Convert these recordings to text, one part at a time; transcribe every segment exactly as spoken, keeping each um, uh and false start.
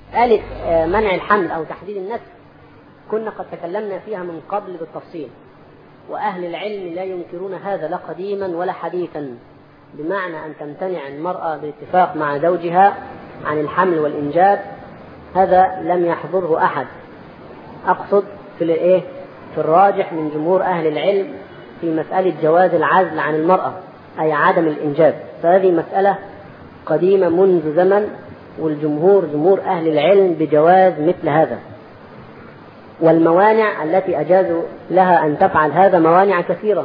مسألة منع الحمل أو تحديد النسل كنا قد تكلمنا فيها من قبل بالتفصيل، وأهل العلم لا ينكرون هذا لا قديما ولا حديثا، بمعنى أن تمتنع المرأة باتفاق مع زوجها عن الحمل والإنجاب، هذا لم يحضره أحد. أقصد في الإيه في الراجح من جمهور أهل العلم في مسألة جواز العزل عن المرأة أي عدم الإنجاب، فهذه مسألة قديمة منذ زمن، والجمهور جمهور أهل العلم بجواز مثل هذا. والموانع التي أجازوا لها أن تفعل هذا موانع كثيرة،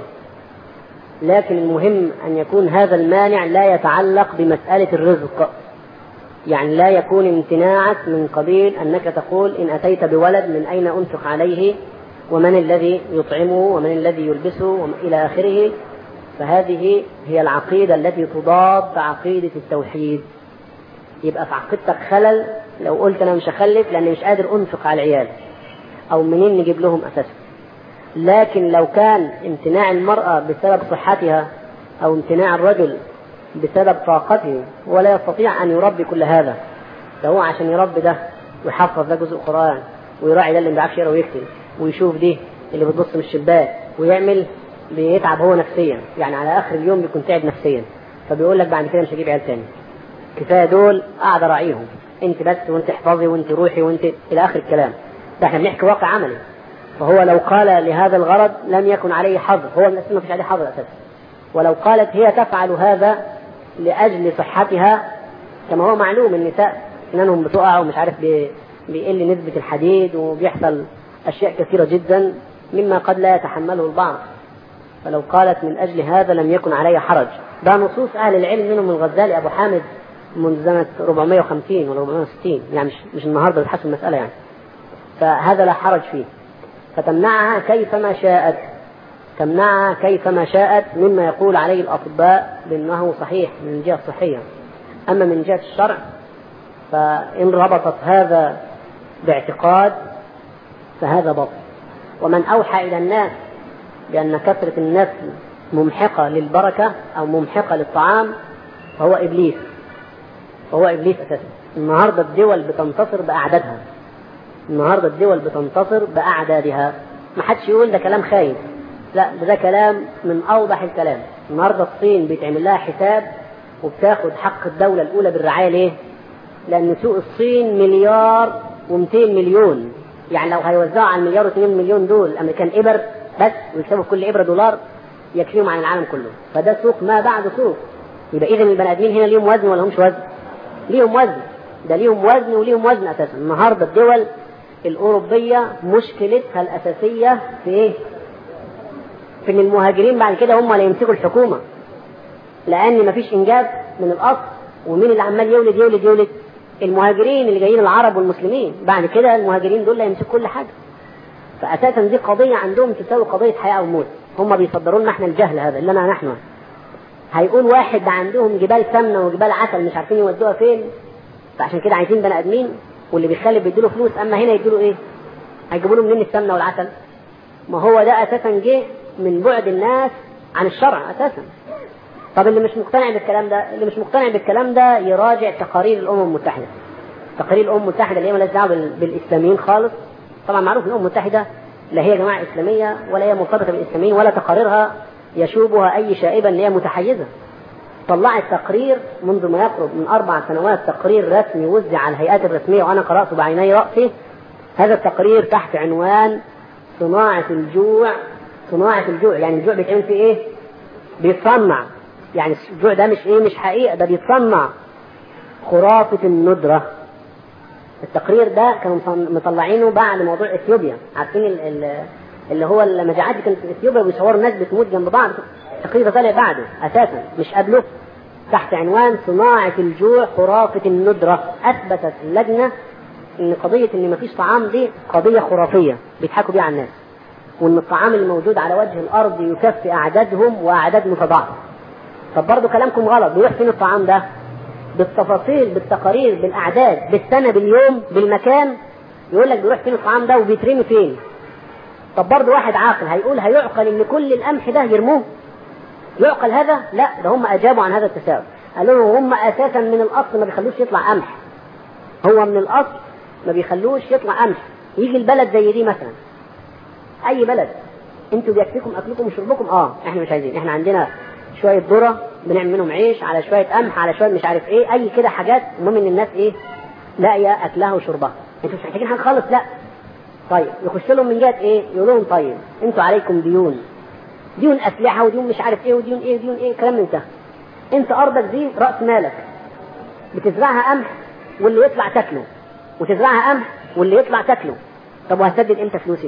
لكن المهم أن يكون هذا المانع لا يتعلق بمسألة الرزق، يعني لا يكون امتناعك من قبيل أنك تقول إن أتيت بولد من أين أنفق عليه ومن الذي يطعمه ومن الذي يلبسه إلى آخره، فهذه هي العقيدة التي تضاد عقيدة التوحيد. يبقى في عقيدتك خلل لو قلت أنا مش هخلف لأني مش قادر أنفق على العيال، أو منين نجيب لهم أساسا. لكن لو كان امتناع المرأة بسبب صحتها أو امتناع الرجل بسبب طاقته ولا يستطيع أن يربي كل هذا، فهو عشان يربي ده ويحفظ ده جزء قرآن ويراعي ده اللي ما بيعرفش يقرا ويكتب ويشوف دي اللي بتبص من الشباك ويعمل، بيتعب هو نفسيا، يعني على آخر اليوم بيكون تعب نفسيا، فبيقول لك بعد كده مش هجيب عيال تاني، كفاية دول قاعد أراعيهم، أنت بس وأنت احفظي وأنت روحي وأنت إلى آخر الكلام. ده احنا بنحكي واقع عملي. فهو لو قال لهذا الغرض لم يكن عليه حظر، هو الناس ما فيش عليه حظر أساسا. ولو قالت هي تفعل هذا لأجل صحتها، كما هو معلوم النساء سنانهم بتقع ومش عارف بيقل نسبة الحديد وبيحصل أشياء كثيرة جدا مما قد لا يتحمله البعض، فلو قالت من أجل هذا لم يكن عليه حرج. ده نصوص أهل العلم منهم الغزالي أبو حامد من سنة أربعمائة وخمسين ولا أربعمائة وستين، يعني مش, مش النهاردة بتحسن المسألة يعني، فهذا لا حرج فيه. فتمنعها كيفما شاءت، تمنعها كيفما شاءت مما يقول عليه الأطباء بأنه صحيح من الجهة الصحية. أما من جهة الشرع فإن ربطت هذا باعتقاد فهذا باطل. ومن أوحى إلى الناس بأن كثرة النسل ممحقة للبركة أو ممحقة للطعام فهو إبليس، فهو إبليس أساسا. النهاردة الدول بتنتصر بأعدادها، النهاردة الدول بتنتصر بأعدادها، ما حدش يقول ده كلام خايف، لا ده كلام من أوضح الكلام. النهاردة الصين بيتعمل لها حساب وبتاخد حق الدولة الأولى بالرعاية. ليه؟ لأن سوق الصين مليار ومئتين مليون، يعني لو هيوزعوا على المليار واثنين مليون دول الأمريكان إبر بس ويكسبوا كل إبرة دولار يكفيهم عن العالم كله، فده سوق ما بعد سوق. يبقى إذن البني آدمين هنا ليهم وزن ولا همش وزن؟ ليهم وزن، ده ليهم وزن وليهم وزن أساسا. النهاردة الدول الأوروبية مشكلتها الأساسية في إيه؟ في إن المهاجرين بعد كده هم اللي يمسكوا الحكومة، لأن مفيش إنجاب من الأصل، ومين اللي عمال يولد يولد يولد؟ المهاجرين اللي جايين العرب والمسلمين، بعد كده المهاجرين دول اللي يمسكوا كل حاجة. فأساسا دي قضية عندهم تساوي قضية حياة أو موت، هم بيصدروا لنا احنا الجهل هذا اللي أنا نحن. هيقول واحد عندهم جبال سمنة وجبال عسل مش عارفين يودوها فين، فعشان كده عايزين بني آدمين، واللي بيخلي بيديله فلوس، أما هنا يديله إيه؟ هيجيبوا له منين السمنة والعسل؟ ما هو ده أساسا جه من بعد الناس عن الشرع أساسا. طب اللي مش مقتنع بالكلام ده، اللي مش مقتنع بالكلام ده يراجع تقارير الأمم المتحدة. تقارير الأمم المتحدة اللي هي مالهاش دعوة بالإسلاميين خالص. طبعا معروف الأمم المتحدة لا هي جماعة إسلامية ولا هي مرتبطة بالإسلاميين، ولا تقاريرها يشوبها أي شائبة اللي هي متحيزة. طلعت تقرير منذ ما يقرب من أربع سنوات، تقرير رسمي وزع على الهيئات الرسمية وأنا قرأته بعيني رأسي. هذا التقرير تحت عنوان صناعة الجوع. صناعة الجوع يعني الجوع بيتعمل فيه إيه؟ بيتصنع، يعني الجوع ده مش إيه مش حقيقة، ده بيتصنع. خرافة الندرة. التقرير ده كانوا مطلعينه بعد موضوع إثيوبيا، عارفين اللي هو المجاعات كانت في إثيوبيا وبيصوروا الناس بتموت جنب بعض. التقرير طلع بعده أساسا مش قبله، تحت عنوان صناعة الجوع خرافة الندرة. أثبتت اللجنة إن قضية إن مفيش طعام دي قضية خرافية بيضحكوا بيها على الناس، وإن الطعام الموجود على وجه الأرض يكفي أعدادهم وأعداد متضاعفة. طب برضو كلامكم غلط، بيروح فين الطعام ده؟ بالتفاصيل، بالتقارير، بالأعداد، بالسنة، باليوم، بالمكان، يقول لك بيروح فين الطعام ده وبيترمي فين. طب برضو واحد عاقل هيقول هيعقل إن كل القمح ده يرموه؟ يعقل هذا؟ لا، ده هم أجابوا عن هذا التساؤل. قالوا هم أساسا من الأصل ما بيخلوش يطلع قمح، هو من الأصل ما بيخلوش يطلع قمح. يجي البلد زي دي مثلا، اي بلد، انتوا بيكفيكم اكلكم وشربكم، اه احنا مش عايزين، احنا عندنا شويه ذره بنعمل منهم عيش، على شويه قمح، على شويه مش عارف ايه، اي كده حاجات، المهم ان الناس ايه لاقيه اكلها وشربها، انتوا مش محتاجين حاجه خالص. لا طيب يخش لهم من جهه ايه؟ يقول لهم طيب انتوا عليكم ديون، ديون اسلحه وديون مش عارف ايه وديون ايه وديون ايه، كلام من ده. انت ارضك دي راس مالك، بتزرعها قمح واللي يطلع تاكله، وتزرعها قمح واللي يطلع تاكله. طب وهسدد امتى فلوسي؟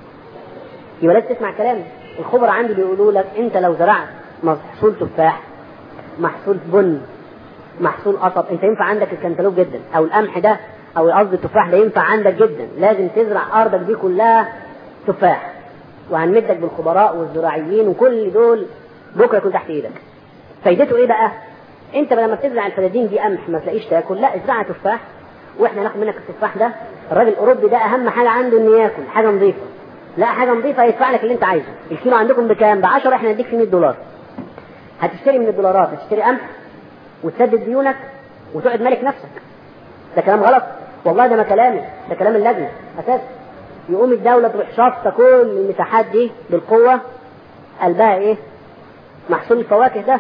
يبقى لازم تسمع كلامي. الخبراء عندي بيقولوا لك انت لو زرعت محصول تفاح، محصول بن، محصول قصب، انت ينفع عندك الكنتالوب جدا، او القمح ده او قصدي التفاح ده ينفع عندك جدا. لازم تزرع ارضك دي كلها تفاح، وهنمدك بالخبراء والزراعيين وكل دول بكره يكون تحت ايدك. فايدته ايه بقى؟ انت لما بتزرع الفدادين دي قمح ما تلاقيش تاكل، لا ازرعها تفاح واحنا ناخد منك التفاح ده. الراجل الاوروبي ده اهم حاجه عنده انه ياكل حاجه نظيفه، لا حاجه نظيفه يدفع لك اللي انت عايزه. الكيلو عندكم بكام؟ ب عشرة، احنا نديك فيه مية دولار. هتشتري من الدولارات، هتشتري قمح وتسدد ديونك وتقعد مالك نفسك. ده كلام غلط والله، ده ما كلامي، ده كلام اللجنه اساس. يقوم الدوله تروح شافطه كل المساحات دي بالقوه، قلبها ايه؟ محصول الفواكه ده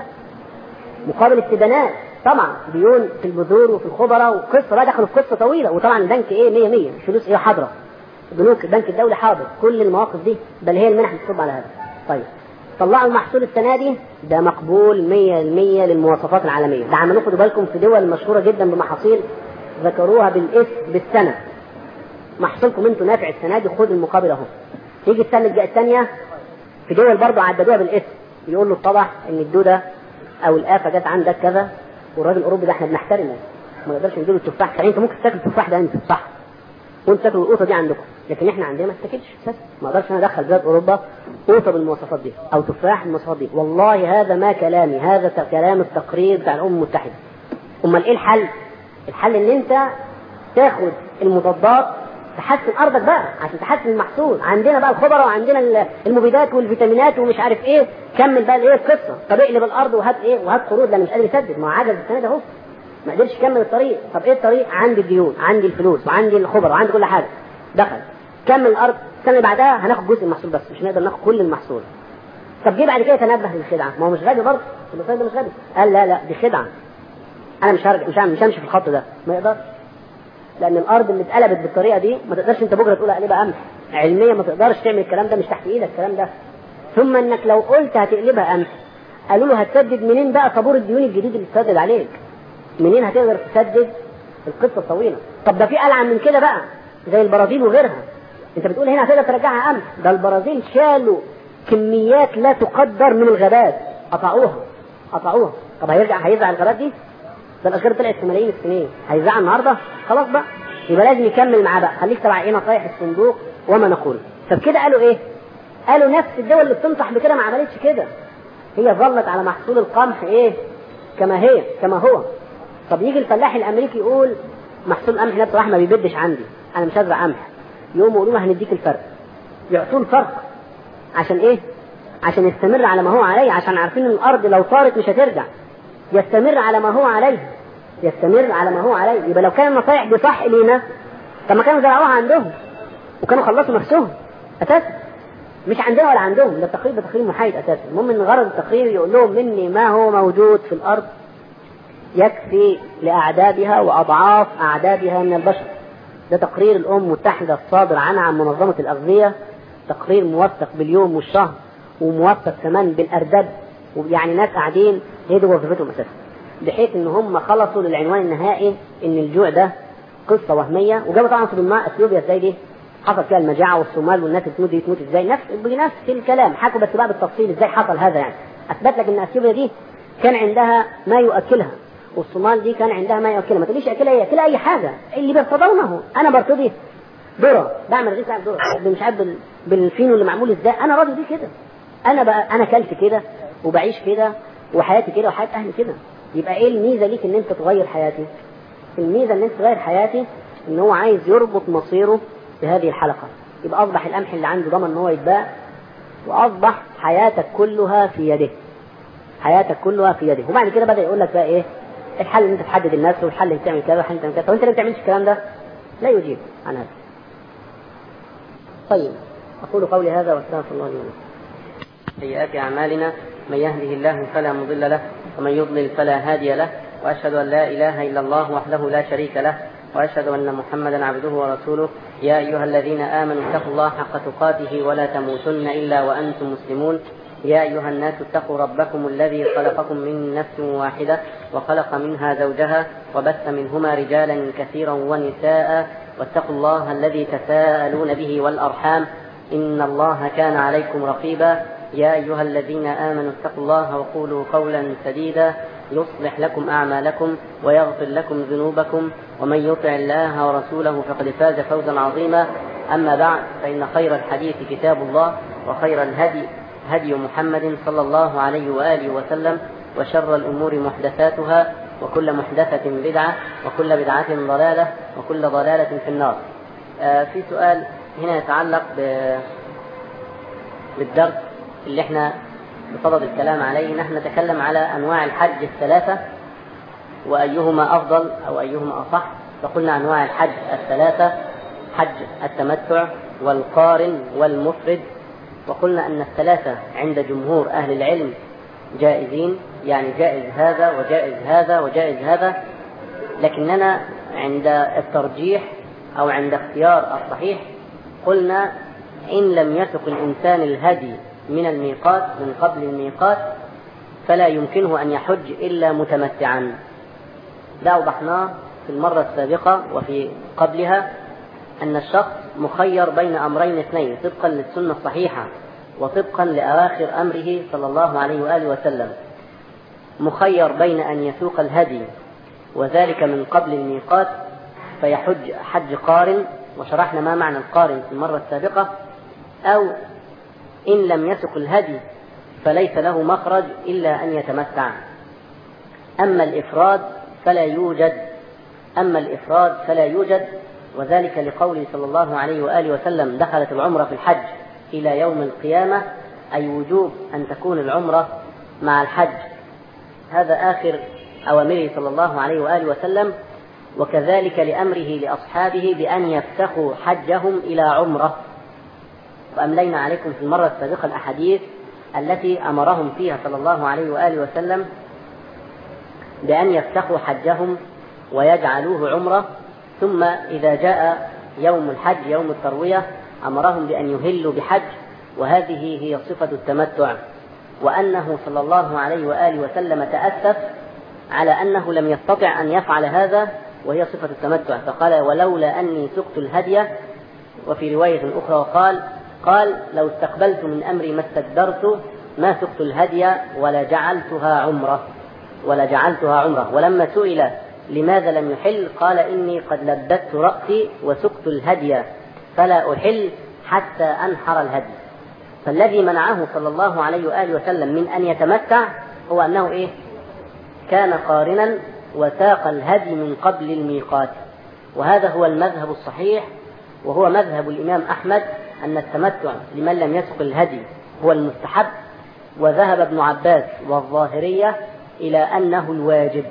مقابل استدانات، طبعا ديون في البذور وفي الخضره وقصه بقى، دخلوا في قصه طويله. وطبعا البنك ايه؟ مية مية، الفلوس ايه؟ حاضره. البنوك البنك الدولي حاضر، كل المواقف دي، بل هي المنح بتصب على هذا. طيب طلعوا المحصول السنه دي ده مقبول مية بالمية للمواصفات العالميه. ده عملوه خدوا بالكم في دول مشهوره جدا بمحاصيل ذكروها بالاسم بالسنه. محصولكم انتوا نافع السنه دي، خد المقابل اهو. تيجي السنه الثانيه في دول برضه عددوها بالاسم، يقول له اتضح ان الدوده او الافه جت عندك كذا، والراجل الاوروبي ده احنا بنحترمه، ما نقدرش نديله التفاح. يعني انت ممكن تاكل التفاح ده انت صح، وانت تاكل القوطه دي عندكم، لكن احنا عندنا ما تاكلش اساسا. ما اقدرش انا ادخل بلاد اوروبا قوطه بالمواصفات دي او تفاح بالمواصفات دي. والله هذا ما كلامي، هذا كلام التقرير بتاع الامم المتحده. امال ايه الحل؟ الحل ان انت تاخد المضادات، تحسن ارضك بقى عشان تحسن المحصول. عندنا بقى الخضره وعندنا المبيدات والفيتامينات ومش عارف ايه، كمل بقى الايه القصه. طب اقلب الارض وهات ايه؟ وهات قروض، لان مش قادر يسدد، ما هو عجز السنه ده اهو، ما قدرش يكمل الطريق. طب ايه الطريق؟ عندي الديون، عندي الفلوس، وعندي الخبره، وعندي كل حاجه. دخل كمل الارض، السنه اللي بعدها هناخد جزء المحصول بس، مش هنقدر ناخد كل المحصول. طب جه بعد كده تنبه للخدعه، ما هو مش غبي برضه، البصير ده مش غبي، قال لا لا دي خدعه، انا مش هرجع، مش مش همشي في الخط ده، ما يقدرش. لان الارض اللي اتقلبت بالطريقه دي ما تقدرش انت بكره تقول اقلبها قمح، علميا ما تقدرش تعمل الكلام ده، مش تحت ايدك الكلام ده. ثم انك لو قلت هتقلبها قمح، قالوا له هتسدد منين بقى طابور الديون الجديد اللي اتسدد عليك؟ منين هتقدر تسدد القصه الطويله؟ طب ده في ألعن من كده بقى، زي البرازيل وغيرها. انت بتقول هنا هتقدر ترجعها قمح، ده البرازيل شالوا كميات لا تقدر من الغابات، قطعوها قطعوها. طب هيرجع هيرجع الغابات دي؟ ده الاشجار طلعت في ملايين السنين، هيزعل النهارده؟ خلاص بقى، يبقى لازم يكمل معاه بقى، خليك تبع ايه؟ نصايح الصندوق وما نقول. طب كده قالوا ايه؟ قالوا نفس الدول اللي بتنصح بكده ما عملتش كده، هي ظلت على محصول القمح ايه؟ كما هي كما هو. طب يجي الفلاح الامريكي يقول محصول القمح ده بصراحه ما بيبدش عندي، انا مش هزرع قمح. يقوموا يقولوا له هنديك الفرق، يعطوه الفرق عشان ايه؟ عشان يستمر على ما هو عليه، عشان عارفين ان الارض لو طارت مش هترجع، يستمر على ما هو عليه، يستمر على ما هو عليه. يبقى لو كان النصائح دي صح لينا، طب ما كانوا زرعوها عندهم وكانوا خلصوا نفسهم اساسا، مش عندنا ولا عندهم. ده التقرير ده تقرير محايد اساسا. المهم ان غرض التقرير يقول لهم مني ما هو موجود في الارض يكفي لاعدادها واضعاف اعدادها من البشر. ده تقرير الامم المتحده الصادر عنها عن منظمه الاغذيه، تقرير موثق باليوم والشهر وموثق كمان بالاردب، ويعني ناس قاعدين هي دي وظيفتهم اساسا، بحيث ان هم خلصوا للعنوان النهائي ان الجوع ده قصه وهميه. وجابوا طبعا في ضمنها اثيوبيا ازاي دي حصل فيها المجاعه، والصومال والناس اللي تموت دي تموت ازاي، نفس بنفس الكلام حكوا، بس بقى بالتفصيل ازاي حصل هذا. يعني اثبت لك ان اثيوبيا دي كان عندها ما يؤكلها، والصومال دي كان عندها ما يؤكلها. ما تقوليش اكلها هي اكلها اي حاجه، اللي بيرتضونه. انا برتضي ذره، بعمل رغيف ذره مش عارف بالفينو اللي معمول ازاي، انا راضي بيه كده. انا بقى انا اكلت كده وبعيش كده وحياتي كده وحياه اهلي كده. يبقى ايه الميزه ليك ان انت تغير حياتي؟ الميزه ان انت تغير حياتي ان هو عايز يربط مصيره بهذه الحلقه. يبقى اصبح القمح اللي عنده ضمن ان هو يتباع، واصبح حياتك كلها في يده، حياتك كلها في يده. وبعد كده بدا يقول لك بقى ايه الحل؟ ان انت تحدد الناس، والحل ان تعمل كذا، والحل ان تعمل كذا. طب انت ليه ما بتعملش الكلام ده؟ لا يجيب عن هذا. طيب، أقول قولي هذا واستغفر الله لي ولكم. سيئات أعمالنا، من يهده الله فلا مضل له ومن يضلل فلا هادي له، وأشهد أن لا إله إلا الله وحده لا شريك له، وأشهد أن محمدا عبده ورسوله. يا أيها الذين آمنوا اتقوا الله حق تقاته ولا تموتن إلا وأنتم مسلمون. يا أيها الناس اتقوا ربكم الذي خلقكم من نفس واحدة وخلق منها زوجها وبث منهما رجالا كثيرا ونساء، واتقوا الله الذي تساءلون به والأرحام إن الله كان عليكم رقيبا. يا أيها الذين آمنوا اتقوا الله وقولوا قولا سديدا يصلح لكم أعمالكم ويغفر لكم ذنوبكم، ومن يطع الله ورسوله فقد فاز فوزا عظيما. أما بعد، فإن خير الحديث كتاب الله، وخير الهدي هدي محمد صلى الله عليه وآله وسلم، وشر الأمور محدثاتها، وكل محدثة بدعة، وكل بدعة ضلالة، وكل ضلالة في النار. آه في سؤال هنا يتعلق بالدرس اللي احنا بصدد الكلام عليه. نحن نتكلم على أنواع الحج الثلاثة وأيهما أفضل أو أيهما أصح. فقلنا أنواع الحج الثلاثة: حج التمتع والقارن والمفرد. وقلنا أن الثلاثة عند جمهور أهل العلم جائزين، يعني جائز هذا وجائز هذا وجائز هذا، لكننا عند الترجيح أو عند اختيار الصحيح قلنا إن لم يسق الإنسان الهدي من الميقات من قبل الميقات فلا يمكنه أن يحج إلا متمتعا. ده أوضحناه في المرة السابقة وفي قبلها، أن الشخص مخير بين أمرين اثنين طبقا للسنة الصحيحة وطبقا لأواخر أمره صلى الله عليه وآله وسلم. مخير بين أن يسوق الهدي وذلك من قبل الميقات فيحج حج قارن، وشرحنا ما معنى القارن في المرة السابقة، أو إن لم يسق الهدي فليس له مخرج إلا أن يتمتع. أما الإفراد فلا يوجد أما الإفراد فلا يوجد وذلك لقوله صلى الله عليه وآله وسلم: دخلت العمرة في الحج إلى يوم القيامة، أي وجوب أن تكون العمرة مع الحج. هذا آخر أوامره صلى الله عليه وآله وسلم، وكذلك لأمره لأصحابه بأن يفسخوا حجهم إلى عمرة. وأملينا عليكم في المرة السابقة الأحاديث التي أمرهم فيها صلى الله عليه وآله وسلم بأن يفسخوا حجهم ويجعلوه عمرة، ثم إذا جاء يوم الحج يوم التروية أمرهم بأن يهلوا بحج، وهذه هي صفة التمتع. وأنه صلى الله عليه وآله وسلم تأسف على أنه لم يستطع أن يفعل هذا، وهي صفة التمتع، فقال: ولولا أني سقت الهدي. وفي رواية أخرى وقال قال لو استقبلت من أمري ما استدبرت ما سقت الهدي ولا جعلتها عمرة ولا جعلتها عمرة. ولما سئل لماذا لم يحل قال: إني قد لبدت رأسي وسقت الهدي فلا أحل حتى أنحر الهدي. فالذي منعه صلى الله عليه وآله وسلم من أن يتمتع هو أنه إيه؟ كان قارنا وساق الهدي من قبل الميقات. وهذا هو المذهب الصحيح، وهو مذهب الإمام أحمد، أن التمتع لمن لم يسق الهدي هو المستحب. وذهب ابن عباس والظاهرية إلى أنه الواجب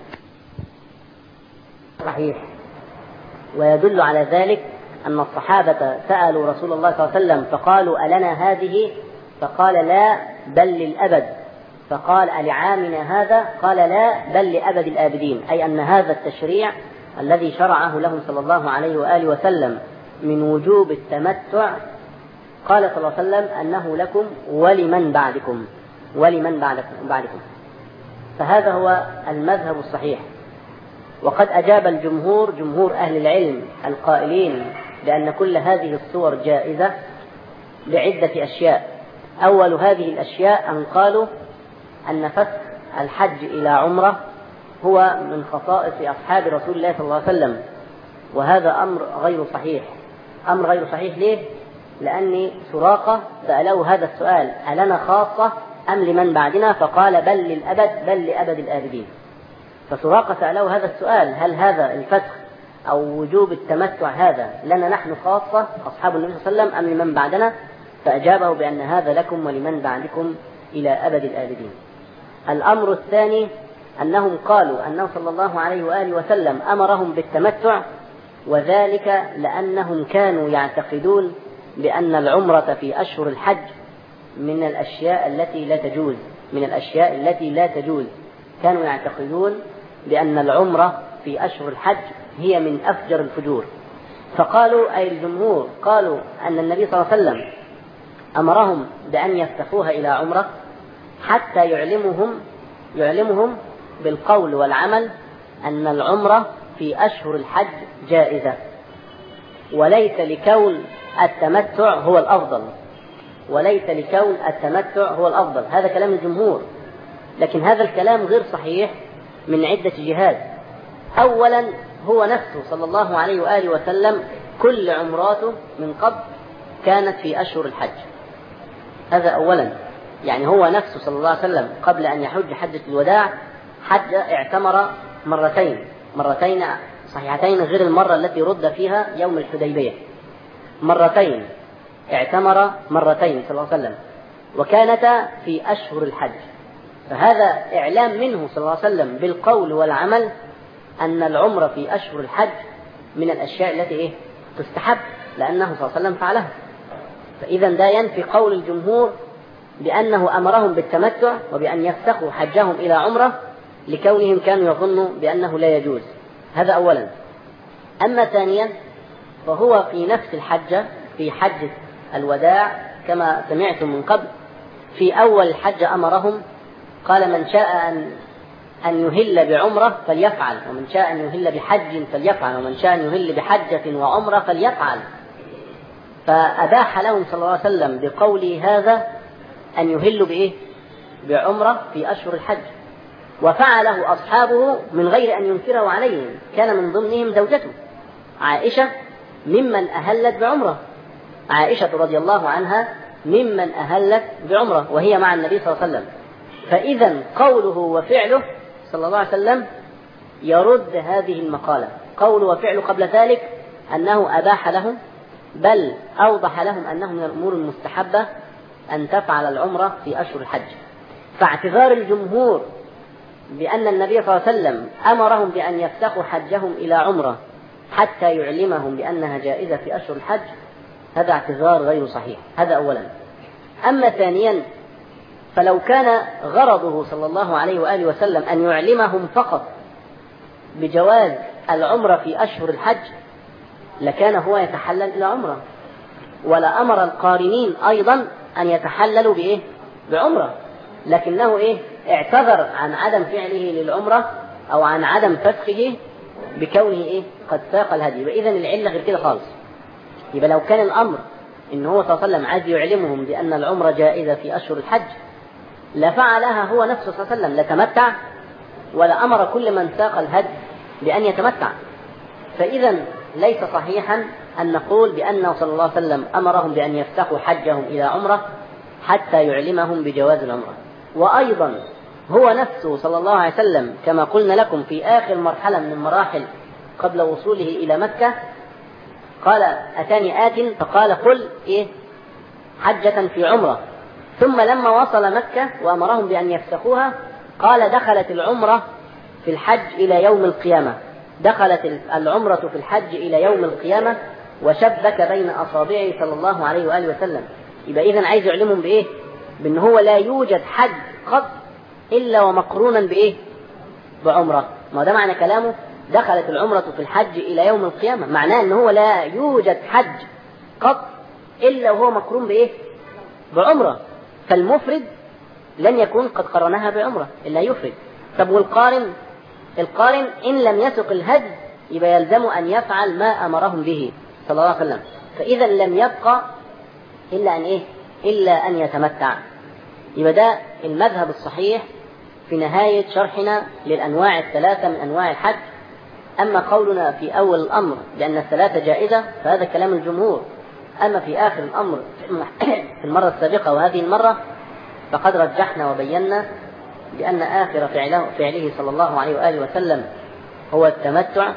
صحيح. ويدل على ذلك أن الصحابة سألوا رسول الله صلى الله عليه وسلم فقالوا: ألنا هذه؟ فقال: لا، بل للأبد. فقال: ألعامنا هذا؟ قال: لا، بل لأبد الآبدين. أي أن هذا التشريع الذي شرعه لهم صلى الله عليه وآله وسلم من وجوب التمتع، قال صلى الله عليه وسلم أنه لكم ولمن بعدكم ولمن بعدكم. فهذا هو المذهب الصحيح. وقد أجاب الجمهور جمهور أهل العلم القائلين بأن كل هذه الصور جائزة بعدة أشياء. أول هذه الأشياء أن قالوا أن فسخ الحج إلى عمرة هو من خصائص أصحاب رسول الله صلى الله عليه وسلم، وهذا أمر غير صحيح. أمر غير صحيح ليه؟ لأن سراقة سأله هذا السؤال: ألنا خاصة أم لمن بعدنا؟ فقال: بل للأبد، بل لأبد الآبدين. فسراقة سأله هذا السؤال: هل هذا الفسخ أو وجوب التمتع هذا لنا نحن خاصة أصحاب النبي صلى الله عليه وسلم أم لمن بعدنا؟ فأجابه بأن هذا لكم ولمن بعدكم إلى أبد الآبدين. الأمر الثاني أنهم قالوا أنه صلى الله عليه وآله وسلم أمرهم بالتمتع وذلك لأنهم كانوا يعتقدون بأن العمرة في أشهر الحج من الأشياء التي لا تجوز من الأشياء التي لا تجوز كانوا يعتقدون بأن العمرة في أشهر الحج هي من أفجر الفجور. فقالوا أي الجمهور قالوا أن النبي صلى الله عليه وسلم أمرهم بأن يفتحوها إلى عمرة حتى يعلمهم يعلمهم بالقول والعمل أن العمرة في أشهر الحج جائزة، وليس لكون التمتع هو الأفضل وليس لكون التمتع هو الأفضل. هذا كلام الجمهور، لكن هذا الكلام غير صحيح من عدة جهات. أولا هو نفسه صلى الله عليه وآله وسلم كل عمراته من قبل كانت في أشهر الحج، هذا أولا. يعني هو نفسه صلى الله عليه وسلم قبل أن يحج حجة الوداع حج اعتمر مرتين مرتين صحيحتين غير المرة التي رد فيها يوم الحديبية، مرتين اعتمر مرتين صلى الله عليه وسلم وكانتا في أشهر الحج. فهذا إعلام منه صلى الله عليه وسلم بالقول والعمل أن العمرة في أشهر الحج من الأشياء التي إيه تستحب، لأنه صلى الله عليه وسلم فعلها. فإذا ده ينفي قول الجمهور بأنه أمرهم بالتمتع وبأن يفسخوا حجهم إلى عمرة لكونهم كانوا يظنوا بأنه لا يجوز. هذا أولا. أما ثانيا فهو في نفس الحجة في حجة الوداع كما سمعتم من قبل في أول الحجة أمرهم قال من شاء أن أن يهل بعمرة فليفعل، ومن شاء أن يهل بحج فليفعل، ومن شاء أن يهل بحجة وعمرة فليفعل. فأباح لهم صلى الله عليه وسلم بقوله هذا أن يهلوا بإيه؟ بعمرة في أشهر الحج، وفعله أصحابه من غير أن ينكره عليهم. كان من ضمنهم زوجته عائشة ممن أهلت بعمرة، عائشة رضي الله عنها ممن أهلت بعمرة وهي مع النبي صلى الله عليه وسلم. فإذا قوله وفعله صلى الله عليه وسلم يرد هذه المقالة. قوله وفعله قبل ذلك أنه أباح لهم، بل أوضح لهم أنه من الأمور المستحبة أن تفعل العمرة في أشهر الحج. فاعتذار الجمهور بأن النبي صلى الله عليه وسلم أمرهم بأن يفتحوا حجهم إلى عمرة حتى يعلمهم بأنها جائزة في أشهر الحج، هذا اعتذار غير صحيح. هذا أولا. أما ثانيا فلو كان غرضه صلى الله عليه وآله وسلم أن يعلمهم فقط بجواز العمرة في أشهر الحج لكان هو يتحلل إلى عمرة، ولا أمر القارنين أيضا أن يتحللوا بإيه؟ بعمرة، لكنه إيه؟ اعتذر عن عدم فعله للعمرة أو عن عدم فسخه بكونه إيه؟ قد ساق الهدي. وإذن العلة غير كده خالص. يبقى لو كان الأمر إن هو صلى الله عليه وسلم عايز يعلمهم بأن العمرة جائزة في أشهر الحج لفعلها هو نفسه صلى الله عليه وسلم، لتمتع ولا أمر كل من ساق الهدي بأن يتمتع. فإذا ليس صحيحا أن نقول بأنه صلى الله عليه وسلم أمرهم بأن يفتحوا حجهم إلى عمرة حتى يعلمهم بجواز العمرة. وأيضا هو نفسه صلى الله عليه وسلم كما قلنا لكم في آخر مرحلة من المراحل قبل وصوله إلى مكة قال أتاني آت فقال قل إيه حجة في عمرة، ثم لما وصل مكة وأمرهم بأن يفتحوها قال دخلت العمرة في الحج إلى يوم القيامة، دخلت العمرة في الحج إلى يوم القيامة وشبك بين أصابعه صلى الله عليه وآله وسلم. يبقى إذن عايز يعلمهم بإيه؟ بأن هو لا يوجد حج قط إلا ومقرونا بإيه؟ بعمرة. ما ده معنى كلامه دخلت العمرة في الحج إلى يوم القيامة، معناه أنه هو لا يوجد حج قط إلا وهو مقرون بإيه؟ بعمرة. فالمفرد لن يكون قد قرنها بعمرة إلا يفرد. طب والقارن؟ القارن إن لم يسق الهدي يبقى يلزم أن يفعل ما أمرهم به صلى الله عليه وسلم. فإذا لم يبقى إلا أن إيه؟ إلا أن يتمتع. يبقى ده المذهب الصحيح في نهاية شرحنا للأنواع الثلاثة من أنواع الحج. أما قولنا في أول الأمر بأن الثلاثة جائزة فهذا كلام الجمهور. أما في آخر الأمر في المرة السابقة وهذه المرة فقد رجحنا وبينا بأن آخر فعله, فعله صلى الله عليه وآله وسلم هو التمتع،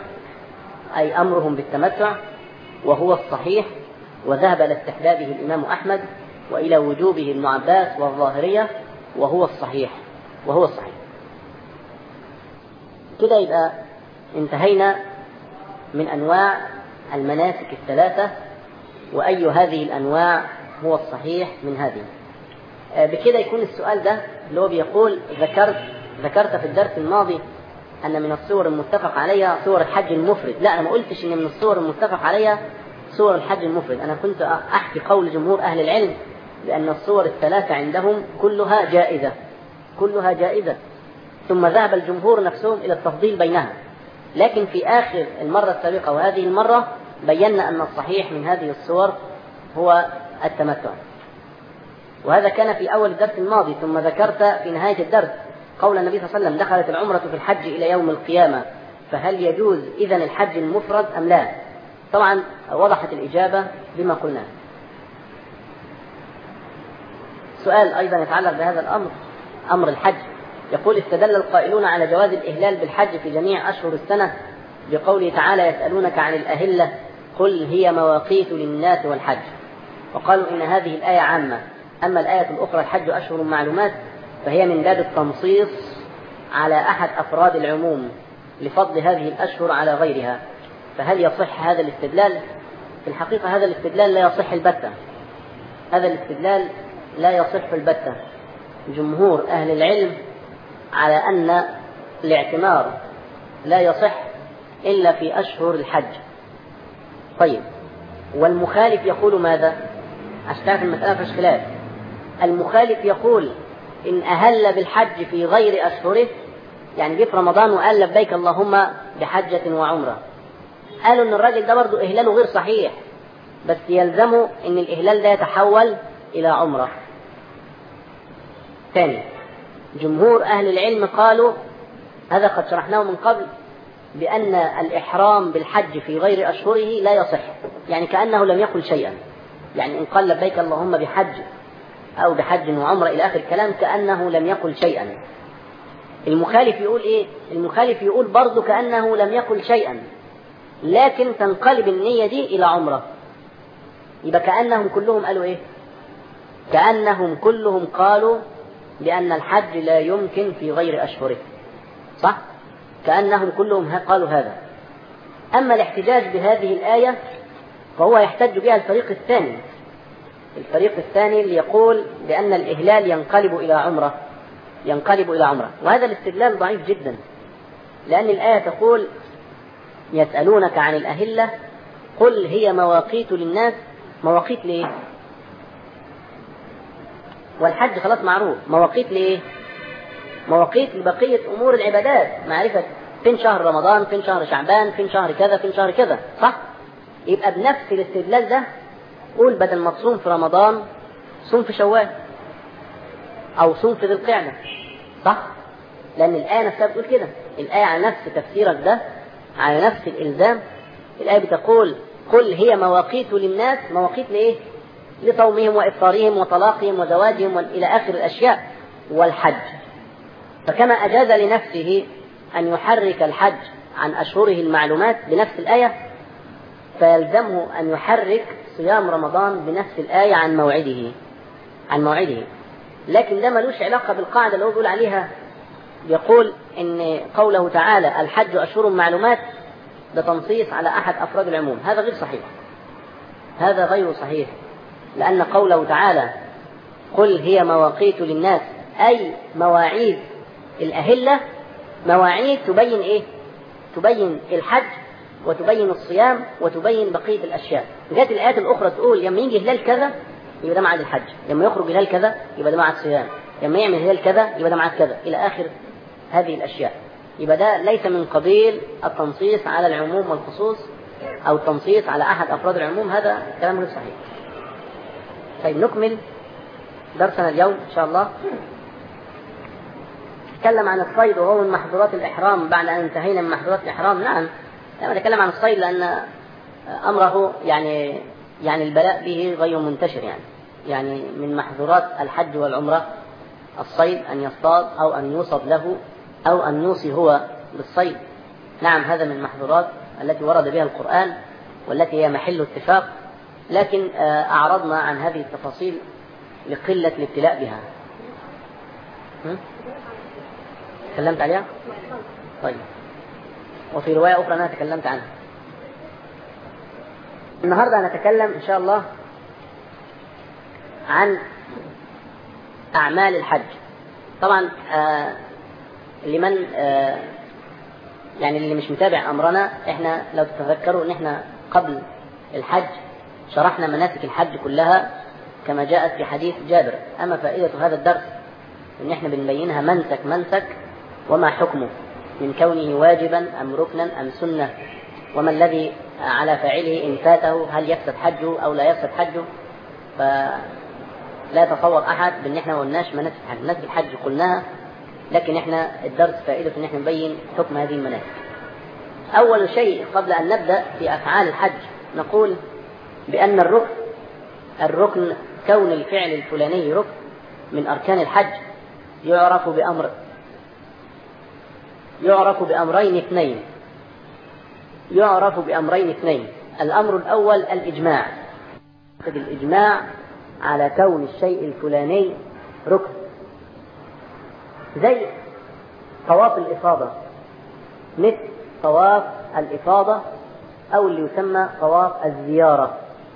أي أمرهم بالتمتع، وهو الصحيح، وذهب إلى استحبابه الإمام أحمد وإلى وجوبه ابن عباس والظاهرية، وهو الصحيح وهو الصحيح. كده يبقى انتهينا من أنواع المناسك الثلاثة، وأي هذه الأنواع هو الصحيح من هذه. بكده يكون السؤال ده اللي هو بيقول ذكرت ذكرت في الدرس الماضي أن من الصور المتفق عليها صور الحج المفرد. لا، أنا ما قلتش أن من الصور المتفق عليها صور الحج المفرد. أنا كنت أحكي قول جمهور أهل العلم بأن الصور الثلاثة عندهم كلها جائزة كلها جائزة ثم ذهب الجمهور نفسهم إلى التفضيل بينها. لكن في آخر المرة السابقة وهذه المرة بينا أن الصحيح من هذه الصور هو التمتع، وهذا كان في أول الدرس الماضي. ثم ذكرت في نهاية الدرس قول النبي صلى الله عليه وسلم: دخلت العمرة في الحج إلى يوم القيامة، فهل يجوز إذن الحج المفرد أم لا؟ طبعا وضحت الإجابة بما قلنا. سؤال أيضا يتعلق بهذا الأمر، أمر الحج، يقول: استدل القائلون على جواز الإهلال بالحج في جميع أشهر السنة بقوله تعالى: يسألونك عن الأهلة قل هي مواقيت للناس والحج، وقالوا إن هذه الآية عامة، أما الآية الأخرى الحج أشهر معلومات فهي من باب التنصيص على أحد أفراد العموم لفضل هذه الأشهر على غيرها، فهل يصح هذا الاستدلال؟ في الحقيقة هذا الاستدلال لا يصح البتة هذا الاستدلال لا يصح البتة. جمهور أهل العلم على أن الاعتمار لا يصح إلا في أشهر الحج. طيب، والمخالف يقول ماذا؟ عشان تعرف المسألة فيش خلاف. المخالف يقول إن أهل بالحج في غير أشهره، يعني جه في رمضان وقال لبيك اللهم بحجة وعمرة، قالوا إن الراجل ده برضه إهلاله غير صحيح، بس يلزمه إن الإهلال ده يتحول إلى عمرة. ثاني، جمهور أهل العلم قالوا هذا قد شرحناه من قبل بأن الإحرام بالحج في غير أشهره لا يصح، يعني كأنه لم يقل شيئا، يعني إن قال لبيك اللهم بحج أو بحج وعمرة إلى آخر الكلام كأنه لم يقل شيئا. المخالف يقول إيه؟ المخالف يقول برضو كأنه لم يقل شيئا، لكن تنقلب النية دي إلى عمرة، يبقى كأنهم كلهم قالوا إيه؟ كأنهم كلهم قالوا بأن الحج لا يمكن في غير أشهره، صح؟ كأنهم كلهم قالوا هذا. أما الاحتجاج بهذه الآية فهو يحتج بها الفريق الثاني الفريق الثاني اللي يقول بأن الإهلال ينقلب إلى عمرة ينقلب إلى عمرة وهذا الاستدلال ضعيف جدا، لأن الآية تقول: يسألونك عن الأهلة قل هي مواقيت للناس. مواقيت ليه؟ والحج خلاص معروف. مواقيت ليه؟ مواقيت لبقية أمور العبادات، معرفة فين شهر رمضان، فين شهر شعبان، فين شهر كذا، فين شهر كذا، صح؟ يبقى بنفس الاستدلال ده قول بدل ما تصوم في رمضان صوم في شوال أو صوم في ذي القعدة، صح؟ لأن الآية نفسها بتقول كده. الآية على نفس تفسيرك ده، على نفس الإلزام، الآية بتقول قل هي مواقيت للناس. مواقيت لإيه؟ لصومهم وإفطارهم وطلاقهم وزواجهم إلى آخر الأشياء والحج. فكما أجاز لنفسه أن يحرك الحج عن أشهره المعلومات بنفس الآية، فيلزمه أن يحرك صيام رمضان بنفس الآية عن موعده عن موعده لكن ده ملوش علاقة بالقاعدة اللي هو بيقول عليها، يقول إن قوله تعالى الحج أشهر معلومات ده تنصيص على أحد أفراد العموم. هذا غير صحيح هذا غير صحيح لأن قوله تعالى قل هي مواقيت للناس أي مواعيد الأهلة، مواعيد تبين إيه؟ تبين الحج وتبين الصيام وتبين بقية الأشياء. جاءت الآيات الأخرى تقول لما يجي هلال كذا يبقى ده ميعاد الحج، لما يخرج هلال كذا يبقى ده ميعاد الصيام، لما يعمل هلال كذا يبقى ده ميعاد كذا إلى آخر هذه الأشياء. يبقى ده ليس من قبيل التنصيص على العموم والخصوص أو التنصيص على أحد أفراد العموم، هذا كلام غير صحيح. طيب، نكمل درسنا اليوم إن شاء الله. نتكلم عن الصيد وهو من محظورات الإحرام بعد أن انتهينا من محظورات الإحرام. نعم، لما نتكلم عن الصيد لأن أمره يعني يعني البلاء به غير منتشر، يعني يعني من محظورات الحج والعمرة الصيد، أن يصطاد أو أن يوصد له أو أن يوصي هو بالصيد. نعم، هذا من المحظورات التي ورد بها القرآن والتي هي محل اتفاق، لكن أعرضنا عن هذه التفاصيل لقلة الابتلاء بها. تكلمت عليها؟ طيب، وفي رواية أخرى أنا تكلمت عنها. النهاردة هنتكلم إن شاء الله عن أعمال الحج. طبعا آه لمن آه يعني اللي مش متابع أمرنا، إحنا لو تتذكروا إن إحنا قبل الحج شرحنا مناسك الحج كلها كما جاءت في حديث جابر. أما فائدة هذا الدرس إن إحنا بنبينها منسك منسك، وما حكمه من كونه واجبا أم ركنا أم سنة، وما الذي على فاعله إن فاته، هل يفسد حجه أو لا يفسد حجه. فلا يتصور أحد بأن إحنا ما قلناش مناسك الحج. مناسك الحج قلناها، لكن إحنا الدرس فائدة إن إحنا نبين حكم هذه المناسك. أول شيء قبل أن نبدأ في أفعال الحج نقول بأن الركن الركن كون الفعل الفلاني ركن من أركان الحج يعرف بأمر يعرف بأمرين اثنين يعرف بأمرين اثنين الأمر الأول الإجماع، الإجماع على كون الشيء الفلاني ركن، زي طواف الإفاضة، مثل طواف الإفاضة أو اللي يسمى طواف الزيارة.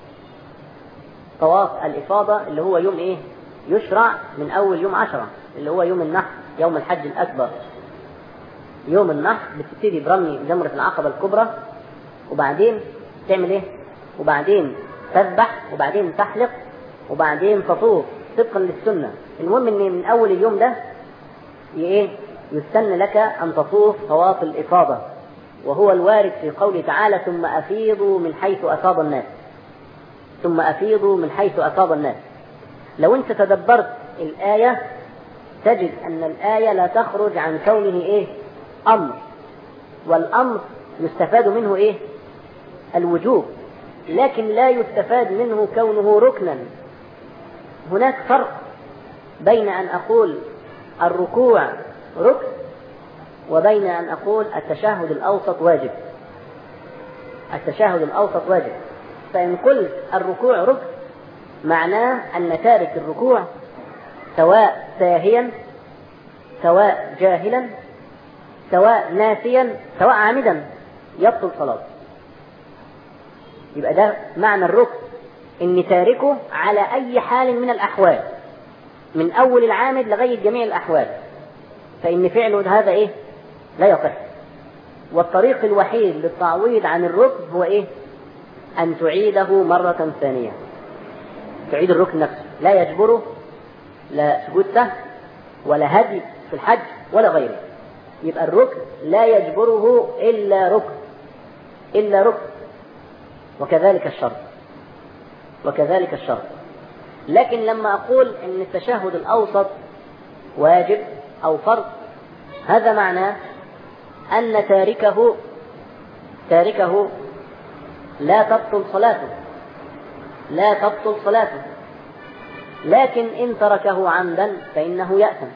طواف الإفاضة اللي هو يوم إيه؟ يشرع من أول يوم عشرة اللي هو يوم النحر، يوم الحج الأكبر. يوم النحر بتبتدي برمي جمرة العقبة الكبرى، وبعدين تعمل إيه؟ وبعدين تذبح، وبعدين تحلق، وبعدين تطوف طبقا للسنة. المهم إن من أول اليوم ده إيه؟ يستن لك أن تطوف طواف الإفاضة، وهو الوارد في قوله تعالى: ثم أفيضوا من حيث أفاض الناس. ثم أفيضوا من حيث أفاض الناس. لو أنت تدبرت الآية تجد أن الآية لا تخرج عن كونه إيه؟ أمر، والأمر يستفاد منه إيه؟ الوجوب، لكن لا يستفاد منه كونه ركنا. هناك فرق بين أن أقول الركوع ركن وبين أن أقول التشهد الأوسط واجب. التشهد الأوسط واجب. فإن قلت الركوع ركن معناه أن تارك الركوع سواء ساهيا سواء جاهلا سواء ناسيا سواء عامدا يبطل صلاته. يبقى ده معنى الركن، إن تاركه على أي حال من الأحوال، من أول العامد لغاية جميع الأحوال، فإن فعله هذا إيه؟ لا يصح. والطريق الوحيد للتعويض عن الركن هو إيه؟ أن تعيده مرة ثانية. تعيد الركن نفسه، لا يجبره لا سجود سهو ولا هدي في الحج ولا غيره. يبقى الركن لا يجبره إلا ركن إلا ركن وكذلك الشرط وكذلك الشرط. لكن لما أقول إن التشهد الأوسط واجب أو فرض، هذا معناه أن تاركه تاركه لا تبطل صلاته لا تبطل صلاته لكن إن تركه عمدا فإنه يأثم،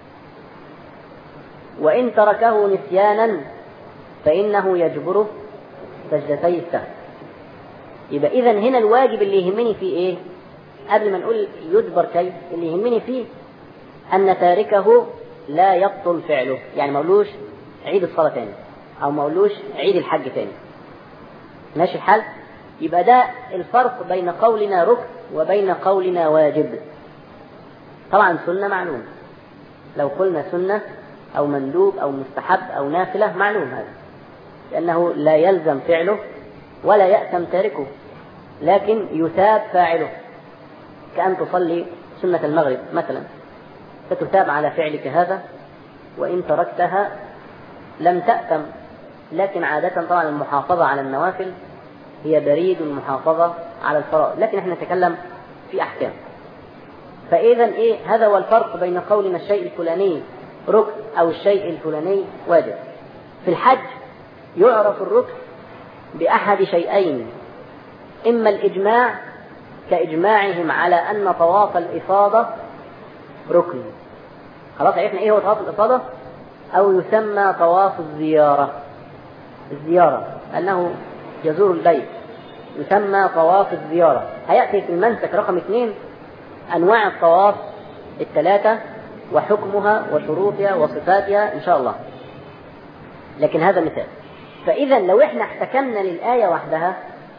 وإن تركه نسيانا فإنه يجبره سجدتي السهو. يبقى إذن هنا الواجب اللي يهمني فيه إيه؟ قبل ما نقول يجبر كيف، اللي يهمني فيه أن تاركه لا يبطل فعله، يعني ما قولوش عيد الصلاة تاني أو ما قولوش عيد الحج تاني. ماشي الحال؟ يبقى ده الفرق بين قولنا ركن وبين قولنا واجب. طبعا سنة معلوم، لو قلنا سنة أو مندوب أو مستحب أو نافلة معلوم هذا، لأنه لا يلزم فعله ولا يأثم تاركه، لكن يثاب فاعله. كأن تصلي سنة المغرب مثلا، فتثاب على فعلك هذا، وإن تركتها لم تأثم. لكن عادة طبعا المحافظة على النوافل هي بريد المحافظة على الفرائض، لكن احنا نتكلم في أحكام. فإذا إيه؟ هذا هو الفرق بين قولنا الشيء الفلاني ركن أو الشيء الفلاني واجب. في الحج يعرف الركن بأحد شيئين: إما الإجماع كإجماعهم على أن طواف الإفاضة ركن، خلاص عرفنا إيه هو طواف الإفاضة، أو يسمى طواف الزيارة. الزيارة أنه يزور البيت يسمى طواف الزيارة. هيأتي في المنسك رقم اثنين أنواع الطواف الثلاثة وحكمها وشروطها وصفاتها إن شاء الله، لكن هذا مثال. فإذا لو إحنا احتكمنا للآية وحدها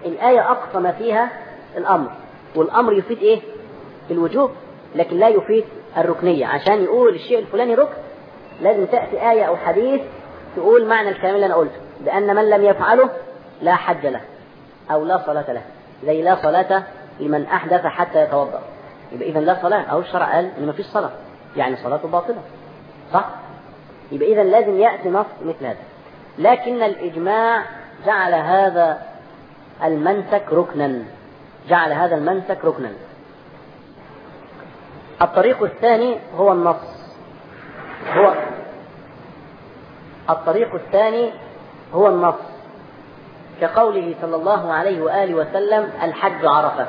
الآية أقصى ما فيها الأمر، والأمر يفيد إيه؟ الوجوب، لكن لا يفيد الركنية. عشان يقول الشيء الفلاني ركن لازم تأتي آية أو حديث تقول معنى الكلام اللي أنا قلته، بأن من لم يفعله لا حج له أو لا صلاة له، زي لا صلاة لمن أحدث حتى يتوضأ. يبقى إذن لا صلاة، أو الشرع قال إن ما فيش صلاة، يعني صلاته باطلة، صح؟ يبقى إذن لازم يأتي نص مثل هذا. لكن الإجماع جعل هذا المنسك ركنا، جعل هذا المنسك ركنا. الطريق الثاني هو النص، هو الطريق الثاني هو النص، كقوله صلى الله عليه وآله وسلم الحج عرفة،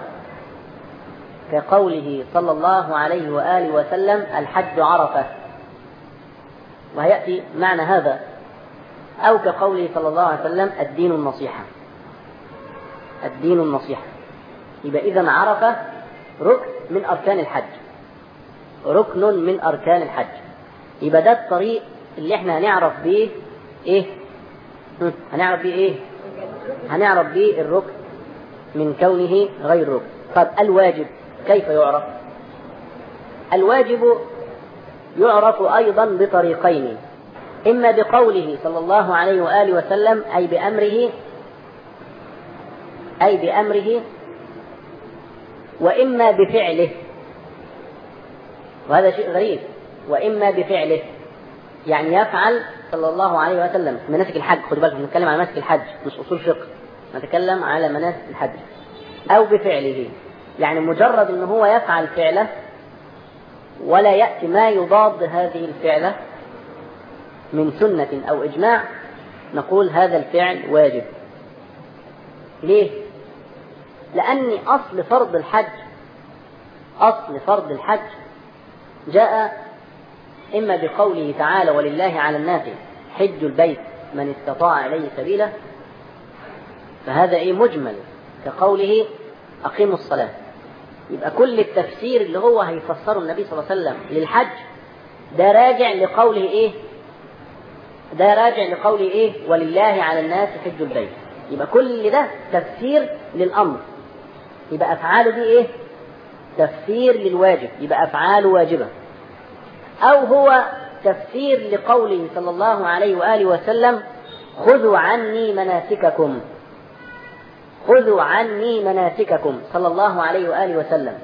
كقوله صلى الله عليه وآله وسلم الحج عرفة، وهيأتي معنى هذا. أو كقوله صلى الله عليه وسلم الدين النصيحة، الدين النصيحة. يبقى إذن عرفة ركن من أركان الحج، ركن من أركان الحج. يبقى ده الطريق اللي احنا هنعرف بيه ايه؟ هنعرف بيه ايه؟ هنعرف بيه الركن من كونه غير ركن. طب الواجب كيف يعرف؟ الواجب يعرف أيضا بطريقين، إما بقوله صلى الله عليه وآله وسلم أي بأمره، أي بأمره، وإما بفعله، وهذا شيء غريب، وإما بفعله، يعني يفعل صلى الله عليه وسلم مناسك الحج. خدوا بالكم نتكلم على مناسك الحج مش أصول فقه، نتكلم على مناسك الحج. أو بفعله، يعني مجرد أنه هو يفعل فعله ولا يأتي ما يضاد هذه الفعلة من سنة أو إجماع، نقول هذا الفعل واجب. ليه؟ لأن أصل فرض الحج، أصل فرض الحج جاء إما بقوله تعالى ولله على الناس حج البيت من استطاع إليه سبيلا، فهذا إيه مجمل، كقوله أقيموا الصلاة. يبقى كل التفسير اللي هو هيفسره النبي صلى الله عليه وسلم للحج ده راجع لقوله إيه؟ ده راجع لقوله إيه؟ ولله على الناس حج البيت. يبقى كل ده تفسير للأمر، يبقى أفعاله دي إيه؟ تفسير للواجب، يبقى أفعاله واجبة. أو هو تفسير لقوله صلى الله عليه وآله وسلم خذوا عني مناسككم، خذوا عني مناسككم صلى الله عليه وآله وسلم.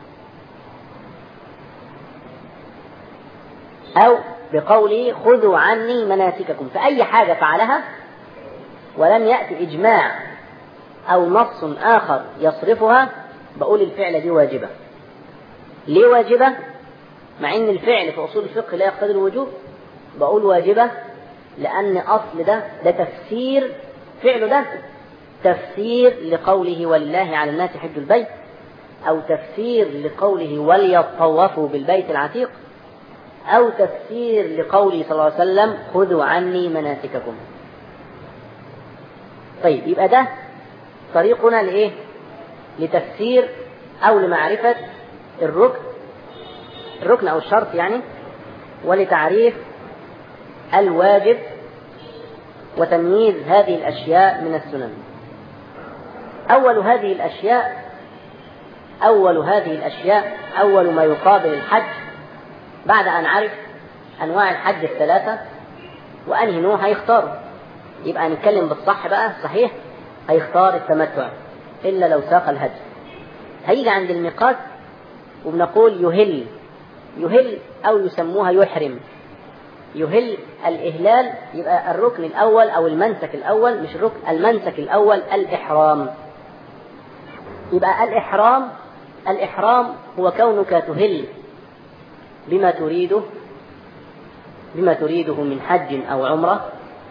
أو بقوله خذوا عني مناسككم، فأي حاجة فعلها ولم يأتي إجماع أو نص آخر يصرفها بقول الفعل دي واجبة. ليه واجبة؟ مع ان الفعل في اصول الفقه لا يقتضي الوجوب، بقول واجبة لان اصل ده ده تفسير، فعله ده تفسير لقوله ولله على الناس حج البيت، او تفسير لقوله وليطوفوا بالبيت العتيق، او تفسير لقوله صلى الله عليه وسلم خذوا عني مناسككم. طيب يبقى ده طريقنا لايه؟ لتفسير او لمعرفة الركن، الركن أو الشرط يعني، ولتعريف الواجب وتمييز هذه الأشياء من السنن. أول هذه الأشياء أول هذه الأشياء أول ما يقابل الحج بعد أن عرف أنواع الحج الثلاثة وأنهي نوع هيختاره. يبقى نتكلم بالصح بقى، صحيح هيختار التمتع إلا لو ساق الهدي. هيجي عند الميقات وبنقول يهل، يهل أو يسموها يحرم. يهل الإهلال، يبقى الركن الأول أو المنسك الأول، مش الركن، المنسك الأول الإحرام. يبقى الإحرام، الإحرام هو كونك تهل بما تريده، بما تريده من حج أو عمرة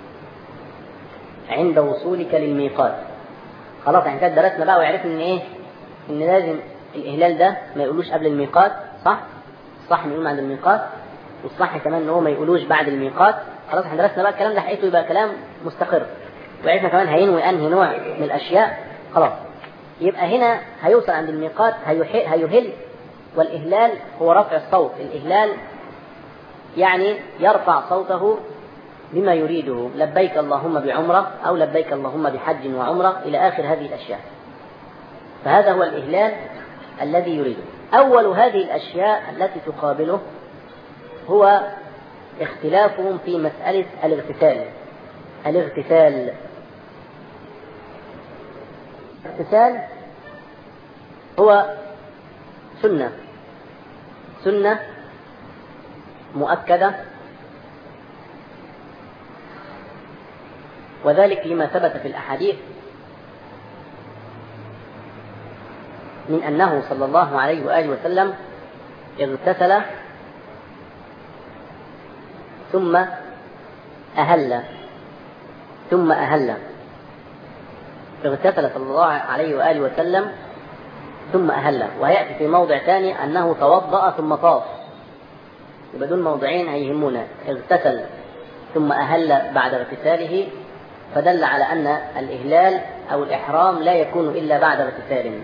عند وصولك للميقات. خلاص يعني كده درسنا بقى وعرفنا إن إيه؟ إن لازم الإهلال ده ما يقولوش قبل الميقات، صح؟ الصح نقول عند الميقات، والصح كمان إن هو ما يقولوش بعد الميقات. خلاص احنا درسنا بقى الكلام ده، حقيقته يبقى كلام مستقر، وعرفنا كمان هينوي أنهي نوع من الأشياء. خلاص يبقى هنا هيوصل عند الميقات هيهل، والإهلال هو رفع الصوت. الإهلال يعني يرفع صوته بما يريده، لبيك اللهم بعمرة أو لبيك اللهم بحج وعمرة إلى آخر هذه الأشياء. فهذا هو الإهلال الذي يريده. أول هذه الأشياء التي تقابله هو اختلافهم في مسألة الاغتسال. الاغتسال الاغتسال هو سنة سنة مؤكدة، وذلك لما ثبت في الأحاديث من أنه صلى الله عليه وآله وسلم اغتسل ثم أهل ثم أهل اغتسل صلى الله عليه وآله وسلم ثم أهل. وهيأتي في موضع ثاني أنه توضأ ثم طاف، بدون موضعين هيهمونا، اغتسل ثم أهل بعد اغتساله، فدل على أن الإهلال أو الإحرام لا يكون إلا بعد اغتسال،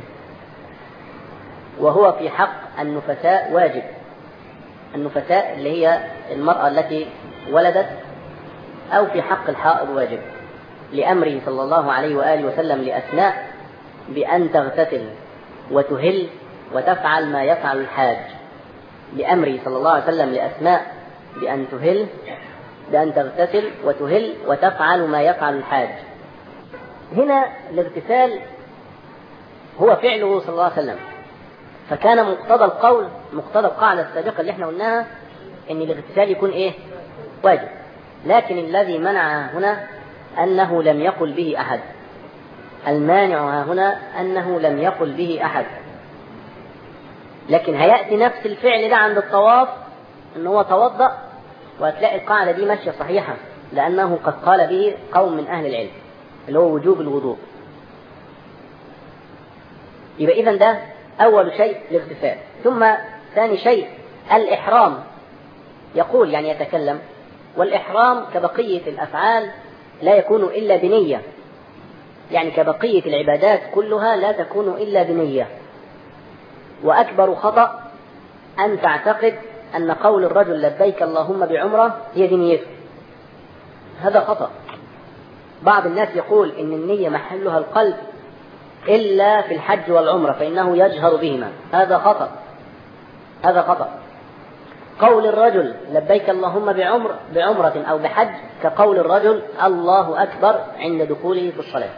وهو في حق النفساء واجب. النفساء اللي هي المرأة التي ولدت، أو في حق الحائض واجب، لأمره صلى الله عليه وآله وسلم لأسماء بأن تغتسل وتهل وتفعل ما يفعل الحاج. لأمره صلى الله عليه وسلم لأسماء بأن تهل بأن تغتسل وتهل وتفعل ما يفعل الحاج. هنا الاغتسال هو فعله صلى الله عليه وسلم، فكان مقتضى القول مقتضى القاعدة السابقة اللي احنا قلناها ان الاغتسال يكون ايه؟ واجب. لكن الذي منع هنا أنه لم يقل به أحد. المانع هنا أنه لم يقل به أحد، لكن هيأتي نفس الفعل ده عند الطواف أنه هو توضأ، وهتلاقي القاعدة دي ماشية صحيحة، لأنه قد قال به قوم من أهل العلم اللي هو وجوب الوضوء. يبقى إذن ده أول شيء الاغتسال. ثم ثاني شيء الإحرام. يقول يعني يتكلم، والإحرام كبقية الأفعال لا يكون إلا بنية، يعني كبقية العبادات كلها لا تكون إلا بنية. وأكبر خطأ أن تعتقد أن قول الرجل لبيك اللهم بعمرة هي دي نيته، هذا خطأ. بعض الناس يقول إن النية محلها القلب إلا في الحج والعمرة فإنه يجهر بهما، هذا خطأ هذا خطأ. قول الرجل لبيك اللهم بعمر بعمرة أو بحج كقول الرجل الله أكبر عند دخوله في الصلاة،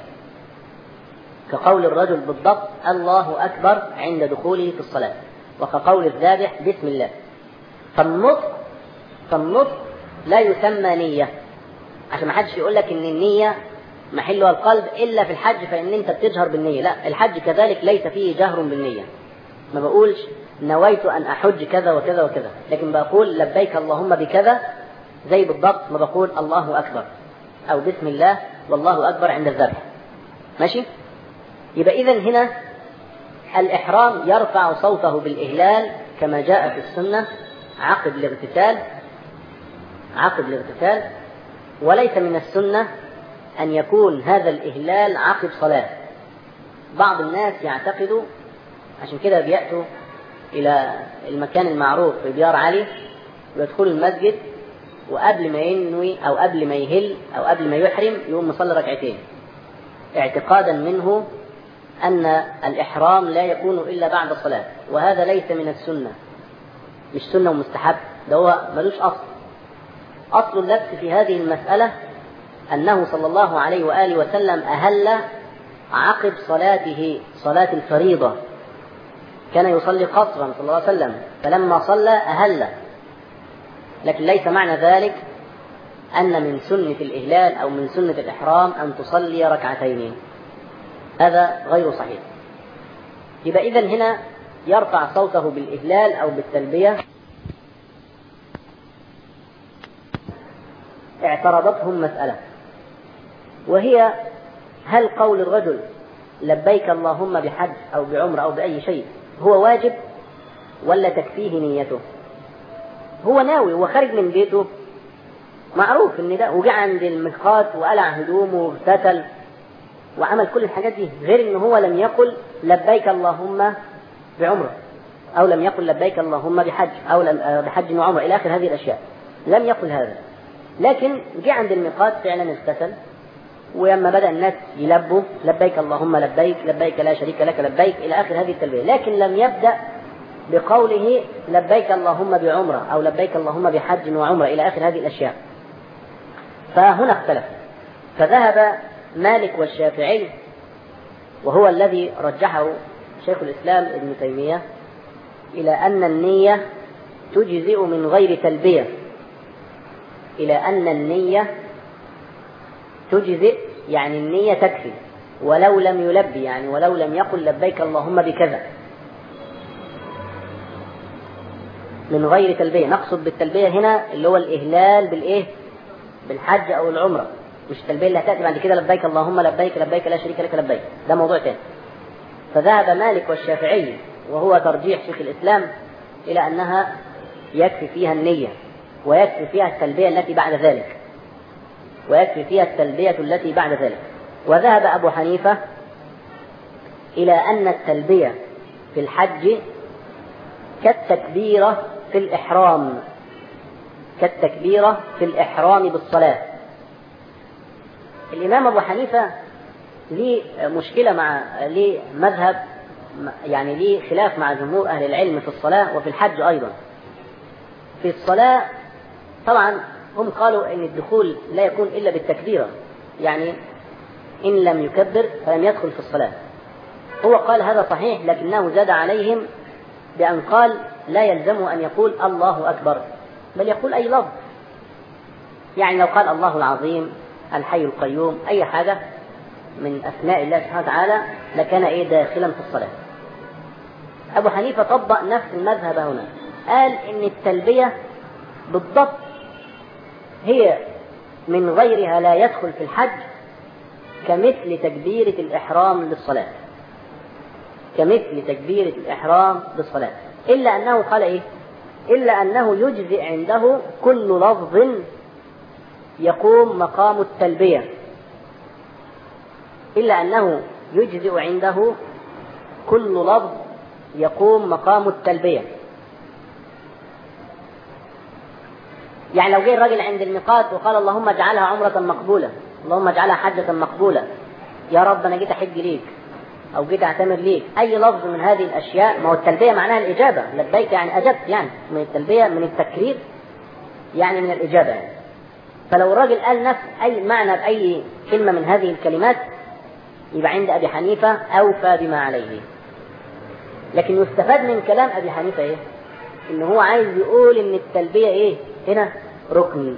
كقول الرجل بالضبط الله أكبر عند دخوله في الصلاة، وكقول الذابح بسم الله. فالنطق فالنطق لا يسمى نية، عشان ما حدش يقول لك إن النية محلها القلب إلا في الحج فإن أنت بتجهر بالنية. لا، الحج كذلك ليس فيه جهر بالنية. ما بقولش نويت أن أحج كذا وكذا وكذا، لكن بقول لبيك اللهم بكذا زي بالضبط ما بقول الله أكبر أو بسم الله والله أكبر عند الذبح. ماشي؟ يبقى إذن هنا الإحرام يرفع صوته بالإهلال كما جاء في السنة عقب الاغتسال عقب الاغتسال وليس من السنة أن يكون هذا الإهلال عقب صلاة. بعض الناس يعتقدوا، عشان كده بيأتوا إلى المكان المعروف في ديار علي ويدخلوا المسجد، وقبل ما ينوي أو قبل ما يهل أو قبل ما يحرم يقوم مصلي ركعتين، اعتقادا منه أن الإحرام لا يكون إلا بعد الصلاة، وهذا ليس من السنة، مش سنة ومستحب، ده هو ملوش أصل. أصل اللبس في هذه المسألة أنه صلى الله عليه وآله وسلم أهل عقب صلاته صلاة الفريضة، كان يصلي قصرا صلى الله عليه وسلم، فلما صلى أهل. لكن ليس معنى ذلك أن من سنة الإهلال أو من سنة الإحرام أن تصلي ركعتين، هذا غير صحيح. يبقى إذن هنا يرفع صوته بالإهلال أو بالتلبية. اعترضتهم مسألة، وهي هل قول الرجل لبيك اللهم بحج أو بعمرة أو بأي شيء هو واجب ولا تكفيه نيته؟ هو ناوي وخارج من بيته، معروف ان ده، وجاء عند الميقات وقلع هدومه واغتسل وعمل كل الحاجات دي، غير ان هو لم يقل لبيك اللهم بعمرة او لم يقل لبيك اللهم بحج او بحج وعمرة الى اخر هذه الاشياء، لم يقل هذا. لكن جاء عند الميقات فعلا اغتسل، ولما بدأ الناس يلبوا لبيك اللهم لبيك لبيك لا شريك لك لبيك إلى آخر هذه التلبية، لكن لم يبدأ بقوله لبيك اللهم بعمرة أو لبيك اللهم بحج وعمرة إلى آخر هذه الأشياء. فهنا اختلف، فذهب مالك والشافعي وهو الذي رجحه شيخ الإسلام ابن تيمية إلى أن النية تجزئ من غير تلبية، إلى أن النية تجزئ يعني النية تكفي ولو لم يلبي، يعني ولو لم يقل لبيك اللهم بكذا من غير تلبية. نقصد بالتلبية هنا اللي هو الإهلال بالإيه؟ بالحج أو العمرة، مش التلبية اللي هتأتي بعد كده لبيك اللهم لبيك لبيك لا شريك لك لبيك، ده موضوع ثاني. فذهب مالك والشافعي وهو ترجيح شيخ الإسلام إلى أنها يكفي فيها النية ويكفي فيها التلبية التي بعد ذلك ويكفي فيها التلبية التي بعد ذلك. وذهب أبو حنيفة إلى أن التلبية في الحج كالتكبيرة في الإحرام كالتكبيرة في الإحرام بالصلاة. الإمام أبو حنيفة ليه مشكلة مع ليه مذهب يعني ليه خلاف مع جمهور أهل العلم في الصلاة وفي الحج أيضا. في الصلاة طبعا هم قالوا إن الدخول لا يكون إلا بالتكبيرة، يعني إن لم يكبر فلم يدخل في الصلاة. هو قال هذا صحيح، لكنه زاد عليهم بأن قال لا يلزم أن يقول الله أكبر، بل يقول أي لفظ، يعني لو قال الله العظيم الحي القيوم أي حاجة من أسماء الله سبحانه وتعالى لكان إيه داخلا في الصلاة. أبو حنيفة طبق نفس المذهب هنا، قال إن التلبية بالضبط هي من غيرها لا يدخل في الحج كمثل تكبيرة الإحرام للصلاة كمثل تكبيرة الإحرام بالصلاة، إلا أنه قال إيه؟ إلا أنه يجزئ عنده كل لفظ يقوم مقام التلبية إلا أنه يجزئ عنده كل لفظ يقوم مقام التلبية. يعني لو جاء الراجل عند الميقات وقال اللهم اجعلها عمرة مقبولة، اللهم اجعلها حجة مقبولة، يا رب أنا جيت أحج ليك أو جيت أعتمر ليك، أي لفظ من هذه الأشياء، ما هو التلبية معناها الإجابة، لبيك يعني أجبت، يعني من التلبية من التكرير يعني من الإجابة يعني. فلو الراجل قال نفس أي معنى بأي كلمة من هذه الكلمات يبقى عند أبي حنيفة أوفى بما عليه. لكن يستفاد من كلام أبي حنيفة إيه؟ إن هو عايز يقول إن التلبية إيه هنا ركن،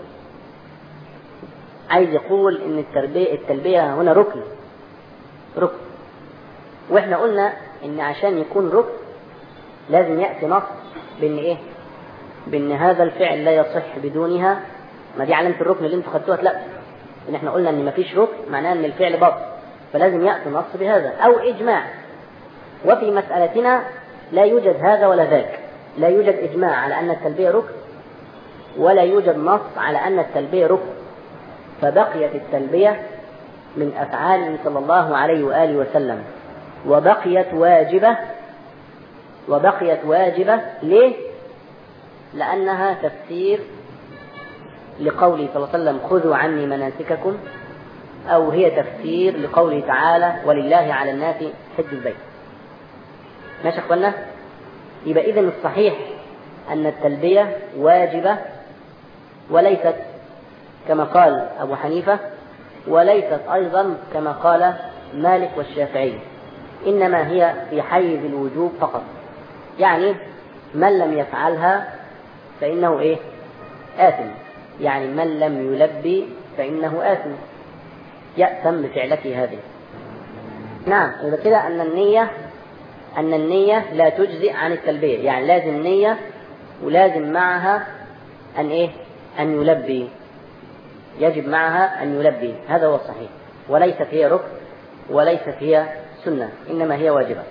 عايز يقول إن التلبية التلبية هنا ركن ركن وإحنا قلنا إن عشان يكون ركن لازم يأتي نص بإن إيه؟ بإن هذا الفعل لا يصح بدونها. ما دي علامة الركن اللي انتوا خدتوها، لا، إن إحنا قلنا إن مفيش ركن معناه إن الفعل باطل، فلازم يأتي نص بهذا أو إجماع. وفي مسألتنا لا يوجد هذا ولا ذاك، لا يوجد إجماع على أن التلبية ركن ولا يوجد نص على أن التلبية ركن، فبقيت التلبية من أفعاله صلى الله عليه وآله وسلم وبقيت واجبة وبقيت واجبة ليه؟ لأنها تفسير لقوله صلى الله عليه وسلم خذوا عني مناسككم، أو هي تفسير لقوله تعالى ولله على الناس حج البيت. ماشي يا أخوانا؟ يبقى إذن الصحيح أن التلبية واجبة وليست كما قال أبو حنيفة، وليست أيضا كما قال مالك والشافعي، إنما هي في حيز الوجوب فقط. يعني من لم يفعلها فإنه إيه؟ آثم، يعني من لم يلبي فإنه آثم يأثم بفعلته هذه. نعم، إذا كده أن النية أن النية لا تجزئ عن التلبية، يعني لازم نية ولازم معها أن إيه؟ أن يلبي، يجب معها أن يلبي، هذا هو الصحيح، وليست هي ركن وليست هي سنة، إنما هي واجبة.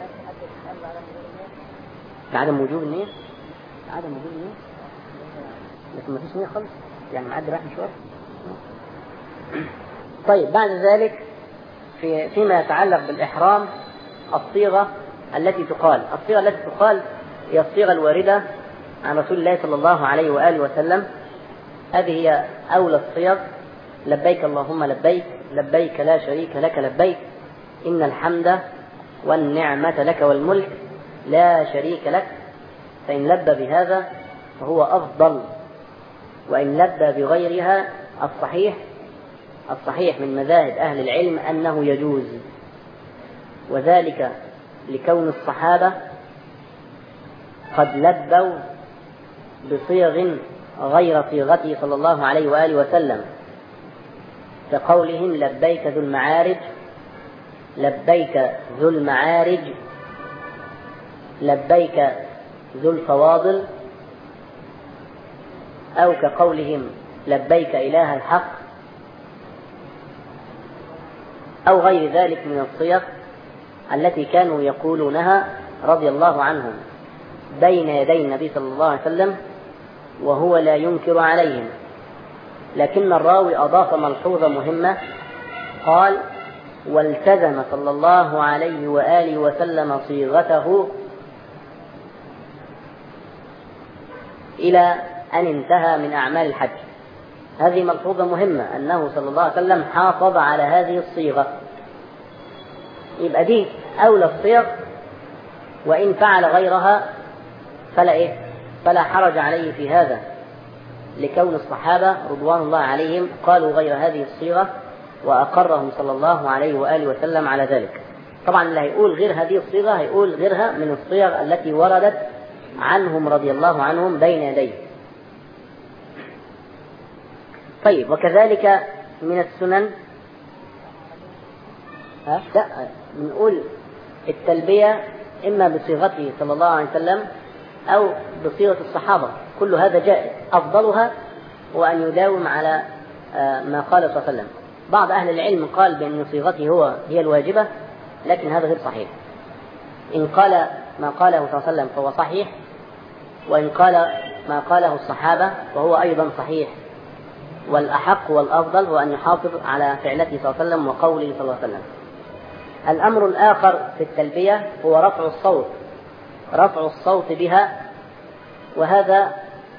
عدم وجوب النية، عدم وجوب النية، لكن ما فيش نية خالص، يعني معدي راح مشوار. طيب بعد ذلك في فيما يتعلق بالإحرام الصيغة التي تقال، الصيغة التي تقال هي الصيغة الواردة عن رسول الله صلى الله عليه وآله وسلم هذه هي أولى الصيغ. لبيك اللهم لبيك، لبيك لا شريك لك لبيك، إن الحمد والنعمة لك والملك لا شريك لك. فإن لبى بهذا فهو أفضل، وإن لبى بغيرها الصحيح الصحيح من مذاهب أهل العلم أنه يجوز، وذلك لكون الصحابة قد لبوا بصيغ غير صيغته صلى الله عليه وآله وسلم، كقولهم لبيك ذو المعارج، لبيك ذو المعارج، لبيك ذو الفواضل، أو كقولهم لبيك إله الحق، أو غير ذلك من الصيغ التي كانوا يقولونها رضي الله عنهم بين يدي النبي صلى الله عليه وسلم وهو لا ينكر عليهم. لكن الراوي أضاف ملحوظة مهمة، قال والتزم صلى الله عليه وآله وسلم صيغته إلى أن انتهى من أعمال الحج. هذه ملحوظة مهمة، أنه صلى الله عليه وسلم حافظ على هذه الصيغة. يبقى دي أولى الصيغ، وإن فعل غيرها فلا إيه؟ فلا حرج عليه في هذا، لكون الصحابة رضوان الله عليهم قالوا غير هذه الصيغة وأقرهم صلى الله عليه وآله وسلم على ذلك. طبعا اللي هيقول غير هذه الصيغة هيقول غيرها من الصيغ التي وردت عنهم رضي الله عنهم بين يديه. طيب، وكذلك من السنن ها؟ لا، بنقول التلبية إما بصيغته صلى الله عليه وسلم أو بصيغة الصحابة، كل هذا جائز. أفضلها هو أن يداوم على ما قال صلى الله عليه وسلم. بعض أهل العلم قال بأن صيغته هو هي الواجبة، لكن هذا غير صحيح. إن قال ما قاله صلى الله عليه وسلم فهو صحيح، وإن قال ما قاله الصحابة فهو أيضا صحيح، والأحق والأفضل هو أن يحافظ على فعلته صلى الله عليه وسلم وقوله صلى الله عليه وسلم. الأمر الآخر في التلبية هو رفع الصوت، رفع الصوت بها، وهذا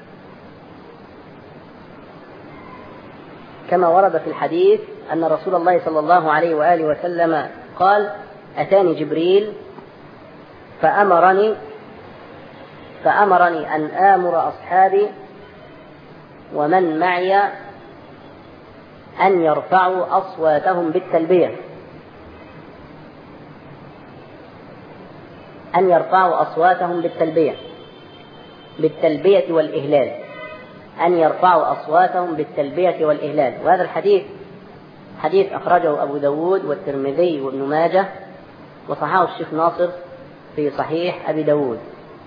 كما ورد في الحديث أن رسول الله صلى الله عليه وآله وسلم قال أتاني جبريل فأمرني فأمرني أن آمر أصحابي ومن معي أن يرفعوا أصواتهم بالتلبية، أن يرفعوا أصواتهم بالتلبية بالتلبية والإهلال، أن يرفعوا أصواتهم بالتلبية والإهلال. وهذا الحديث حديث أخرجه أبو داود والترمذي وابن ماجه، وصححه الشيخ ناصر في صحيح أبي داود.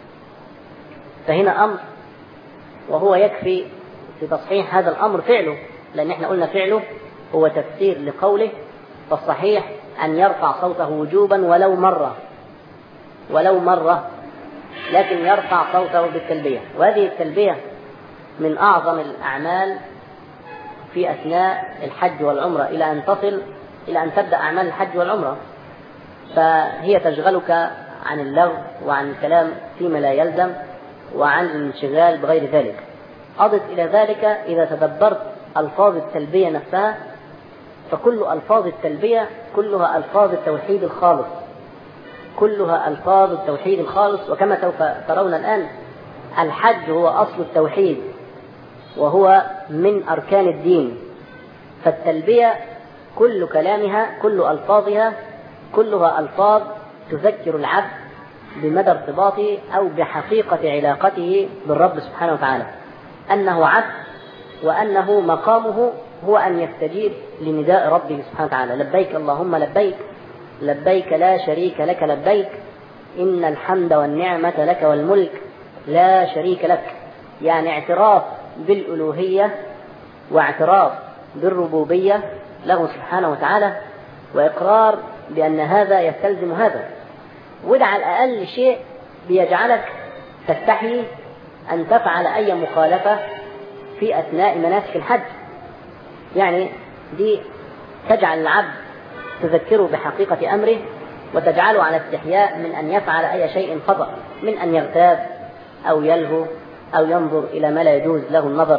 فهنا أمر، وهو يكفي في تصحيح هذا الأمر فعله، لأن احنا قلنا فعله هو تفسير لقوله، فالصحيح أن يرفع صوته وجوبا ولو مرة ولو مرة لكن يرفع صوته بالتلبية. وهذه التلبية من أعظم الأعمال في أثناء الحج والعمرة، إلى أن تصل إلى أن تبدأ أعمال الحج والعمرة، فهي تشغلك عن اللغو وعن الكلام فيما لا يلزم وعن الانشغال بغير ذلك. أضف إلى ذلك إذا تدبرت ألفاظ التلبية نفسها، فكل ألفاظ التلبية كلها ألفاظ التوحيد الخالص، كلها ألفاظ التوحيد الخالص. وكما سوف ترون الآن، الحج هو أصل التوحيد وهو من أركان الدين، فالتلبية كل كلامها كل ألفاظها كلها ألفاظ تذكر العبد بمدى ارتباطه أو بحقيقة علاقته بالرب سبحانه وتعالى، أنه عبد وأنه مقامه هو أن يستجيب لنداء ربه سبحانه وتعالى. لبيك اللهم لبيك، لبيك لا شريك لك لبيك، إن الحمد والنعمة لك والملك لا شريك لك. يعني اعتراف بالألوهية واعتراف بالربوبية له سبحانه وتعالى، وإقرار بأن هذا يستلزم هذا. وده على الأقل شيء بيجعلك تستحي أن تفعل أي مخالفة في أثناء مناسك الحج. يعني دي تجعل العبد تذكره بحقيقة أمره، وتجعله على استحياء من أن يفعل أي شيء خطأ، من أن يغتاب أو يلهو أو ينظر إلى ما لا يجوز له النظر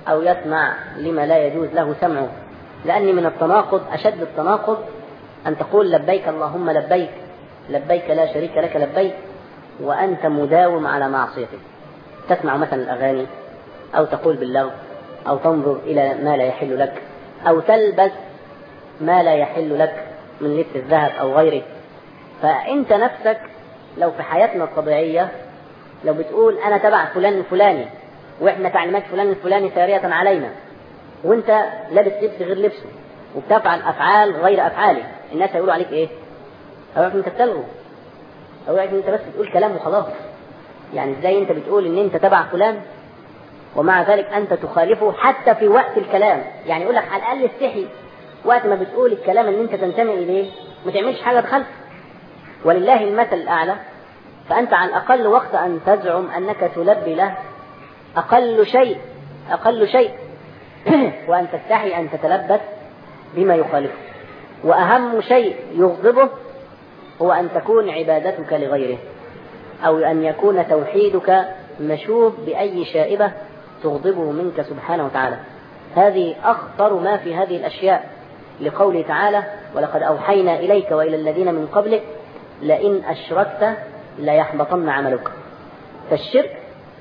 أو يسمع لما لا يجوز له سمعه. لأن من التناقض أشد التناقض أن تقول لبيك اللهم لبيك، لبيك لا شريك لك لبيك، وأنت مداوم على معصيتك، تسمع مثلا الأغاني أو تقول باللغو أو تنظر إلى ما لا يحل لك أو تلبس ما لا يحل لك من لبس الذهب أو غيره. فأنت نفسك لو في حياتنا الطبيعية لو بتقول أنا تبع فلان الفلاني وإحنا تعليمات فلان الفلاني سارية علينا، وإنت لابس لبس غير لبسه وبتفعل أفعال غير أفعاله، الناس هيقولوا عليك إيه؟ هيقولوا أنت بتلغو، هيقولوا أنت بس بتقول كلام وخلاص. يعني إزاي أنت بتقول إن أنت تبع فلان ومع ذلك أنت تخالفه حتى في وقت الكلام؟ يعني يقول لك على الأقل استحي وقت ما بتقول الكلام اللي أنت تنتمي إليه ما تعملش حاجة تخالف. ولله المثل الأعلى، فأنت على الأقل وقت أن تزعم أنك تلبي له أقل شيء أقل شيء وأن تستحي أن تتلبس بما يخالفه. وأهم شيء يغضبه هو أن تكون عبادتك لغيره، أو أن يكون توحيدك مشوب بأي شائبة تغضبه منك سبحانه وتعالى. هذه أخطر ما في هذه الأشياء، لقوله تعالى ولقد أوحينا إليك وإلى الذين من قبلك لئن أشركت ليحبطن عملك. فالشرك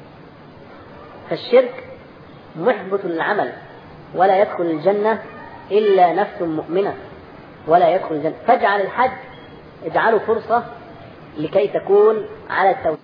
فالشرك محبط للعمل، ولا يدخل الجنة إلا نفس مؤمنة، ولا يدخل الجنة. فاجعل الحج اجعله فرصة لكي تكون على التوحيد.